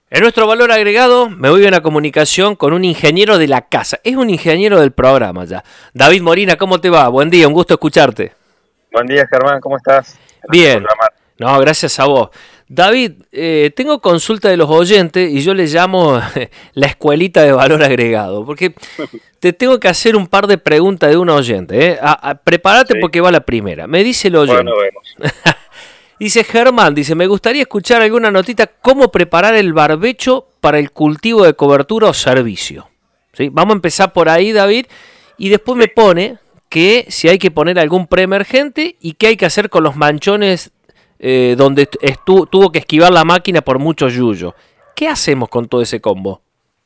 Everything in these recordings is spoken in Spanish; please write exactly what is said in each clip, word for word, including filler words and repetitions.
En nuestro valor agregado me voy a una comunicación con un ingeniero de la casa. Es un ingeniero del programa ya. David Morina, ¿cómo te va? Buen día, un gusto escucharte. Buen día, Germán, ¿cómo estás? Gracias Bien. por llamar. No, gracias a vos. David, eh, tengo consulta de los oyentes y yo le llamo la escuelita de valor agregado, porque te tengo que hacer un par de preguntas de un oyente. ¿eh? A, a, prepárate Sí. porque va la primera. Me dice el oyente. Bueno, vemos. Dice Germán, dice, me gustaría escuchar alguna notita cómo preparar el barbecho para el cultivo de cobertura o servicio. ¿Sí? Vamos a empezar por ahí, David, y después me pone que si hay que poner algún preemergente y qué hay que hacer con los manchones eh, donde estu tuvo que esquivar la máquina por mucho yuyo. ¿Qué hacemos con todo ese combo?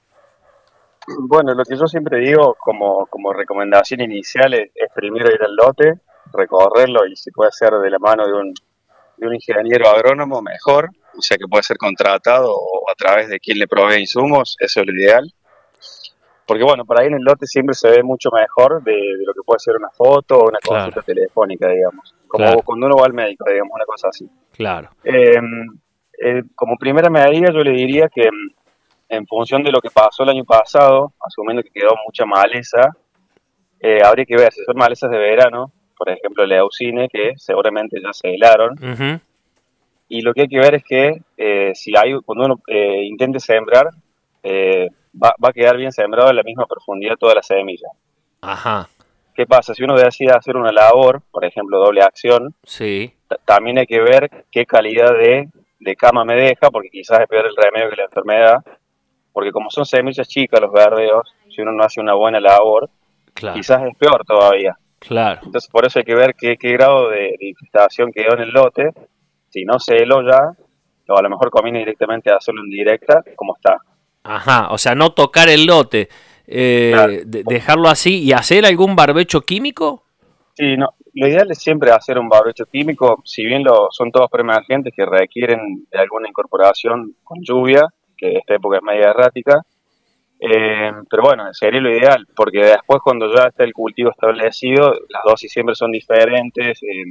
Bueno, lo que yo siempre digo como, como recomendación inicial es, es primero ir al lote, recorrerlo y si puede ser de la mano de un, de un ingeniero agrónomo, mejor. O sea que puede ser contratado o a través de quien le provee insumos, eso es lo ideal. Porque bueno, por ahí en el lote siempre se ve mucho mejor de, de lo que puede ser una foto o una Claro. consulta telefónica, digamos. Como Claro. cuando uno va al médico, digamos, una cosa así. Claro. Eh, eh, como primera medida yo le diría que en función de lo que pasó el año pasado, asumiendo que quedó mucha maleza, eh, habría que ver si son malezas de verano, por ejemplo leucine, que seguramente ya se helaron, Uh-huh. y lo que hay que ver es que eh, si hay, cuando uno eh, intente sembrar, eh, va, va a quedar bien sembrado en la misma profundidad toda la semilla. Ajá. ¿Qué pasa? Si uno decide hacer una labor, por ejemplo doble acción, Sí. también hay que ver qué calidad de, de cama me deja, porque quizás es peor el remedio que la enfermedad, porque como son semillas chicas los verdeos, si uno no hace una buena labor, Claro. quizás es peor todavía. Claro. Entonces por eso hay que ver qué, qué grado de, de infestación quedó en el lote. Si no se heló ya, o a lo mejor conviene directamente hacerlo en directa, como está. Ajá, o sea, no tocar el lote, Claro. eh, de, dejarlo así y hacer algún barbecho químico. Sí, no, lo ideal es siempre hacer un barbecho químico, si bien lo, son todos preemergentes que requieren de alguna incorporación con lluvia, que esta época es media errática. Eh, pero bueno, sería lo ideal, porque después cuando ya está el cultivo establecido, las dosis siempre son diferentes, eh,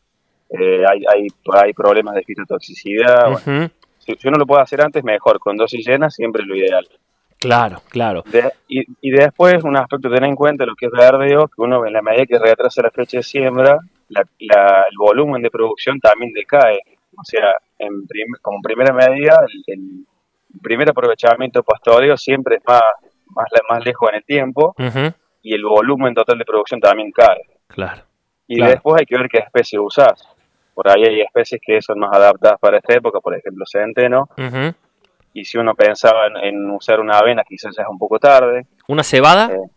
eh, hay, hay, hay problemas de fitotoxicidad. Bueno, Uh-huh. si, si uno lo puede hacer antes, mejor, con dosis llenas siempre es lo ideal. Claro, claro. De, y, y después, un aspecto a tener en cuenta, lo que es verdeo, que uno en la medida que retrasa la fecha de siembra, la, la, el volumen de producción también decae. O sea, en prim, como primera medida, el, el primer aprovechamiento pastoreo siempre es más, más, más lejos en el tiempo, Uh-huh. y el volumen total de producción también cae. Claro. Y Claro. después hay que ver qué especie usás. Por ahí hay especies que son más adaptadas para esta época, por ejemplo centeno, Uh-huh. y si uno pensaba en, en usar una avena quizás ya es un poco tarde. ¿Una cebada? Eh,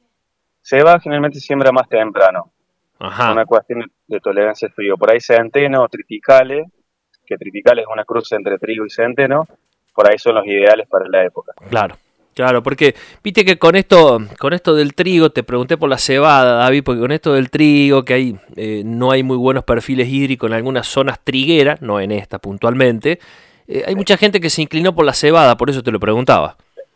ceba generalmente siembra más temprano, por Ajá. una cuestión de, de tolerancia al frío. Por ahí centeno o triticale, que triticale es una cruz entre trigo y centeno, por ahí son los ideales para la época. Claro. Claro, porque viste que con esto, con esto del trigo, te pregunté por la cebada, David, porque con esto del trigo, que hay, eh, no hay muy buenos perfiles hídricos en algunas zonas trigueras, no en esta puntualmente, eh, hay mucha gente que se inclinó por la cebada, por eso te lo preguntaba.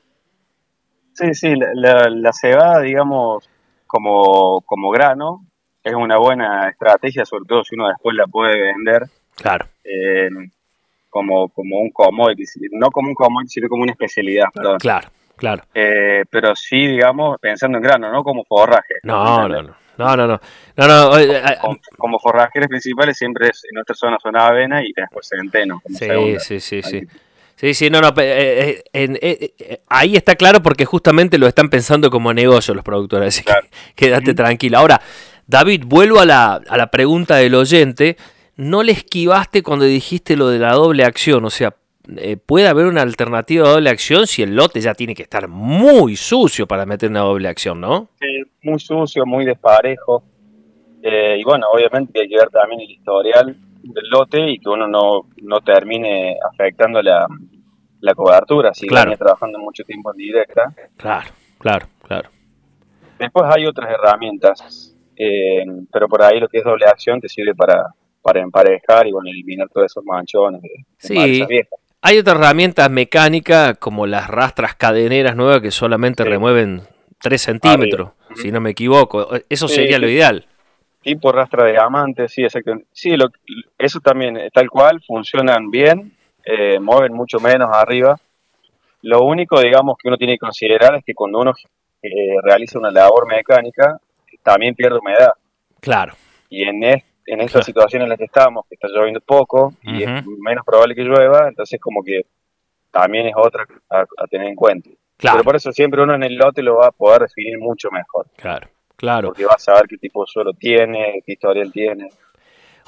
Sí, sí, la, la, la cebada, digamos, como, como grano, es una buena estrategia, sobre todo si uno después la puede vender Claro. eh, como, como un commodity, no como un commodity, sino como una especialidad, perdón. Claro, claro. Eh, pero sí, digamos, pensando en grano, no como forraje. No, no, no. No, no, no. no, no eh, eh, Como, como forrajeros principales siempre es, en nuestra zona son avena y después centeno como sí, segunda. sí, sí, sí. Sí, sí, no, no. Eh, eh, en, eh, eh, ahí está claro porque justamente lo están pensando como negocio los productores. Así Claro. que quédate uh-huh. tranquilo. Ahora, David, vuelvo a la, a la pregunta del oyente. No le esquivaste cuando dijiste lo de la doble acción. O sea, eh, puede haber una alternativa a doble acción si el lote ya tiene que estar muy sucio para meter una doble acción, ¿no? Sí, muy sucio, muy desparejo. Eh, y bueno, obviamente hay que ver también el historial del lote y que uno no, no termine afectando la, la cobertura si claro. venía trabajando mucho tiempo en directa. Claro, claro, claro. Después hay otras herramientas, eh, pero por ahí lo que es doble acción te sirve para, para emparejar y bueno, eliminar todos esos manchones de, de sí. malezas viejas. Hay otras herramientas mecánicas como las rastras cadeneras nuevas que solamente sí. remueven tres centímetros, arriba. Si no me equivoco. Eso sí, sería sí. lo ideal. Tipo rastra de diamante, sí, exactamente. Sí, lo, eso también, tal cual, funcionan bien, eh, mueven mucho menos arriba. Lo único, digamos, que uno tiene que considerar es que cuando uno eh, realiza una labor mecánica, también pierde humedad. Claro. Y en, es, en esta Claro. situación en la que estamos, que está lloviendo poco y Uh-huh. es menos probable que llueva, entonces como que también es otra a, a tener en cuenta. Claro. Pero por eso siempre uno en el lote lo va a poder definir mucho mejor. Claro, claro. Porque va a saber qué tipo de suelo tiene, qué historial tiene.